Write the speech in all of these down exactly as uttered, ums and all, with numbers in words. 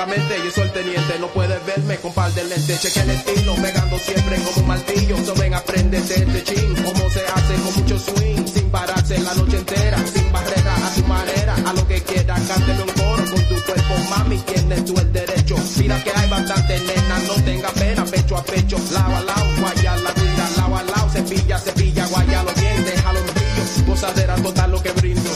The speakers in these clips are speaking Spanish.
físicamente yo soy el teniente, no puedes verme con par de lentes. Cheque el estilo, pegando siempre como un martillo. So ven, aprende de este chin, cómo se hace con mucho swing, sin pararse la noche entera, sin barrera, a tu manera, a lo que quieras, cánteme un coro con tu cuerpo, mami, tienes tú el derecho. Mira que hay bastante nena, no tenga pena, pecho a pecho, lado a lado, guaya la vida, lado a lado, cepilla, cepilla, guayalo bien, déjalo en brillo, gozadera total lo que brindo.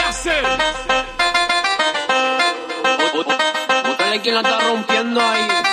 ¿Quién la está rompiendo ahí?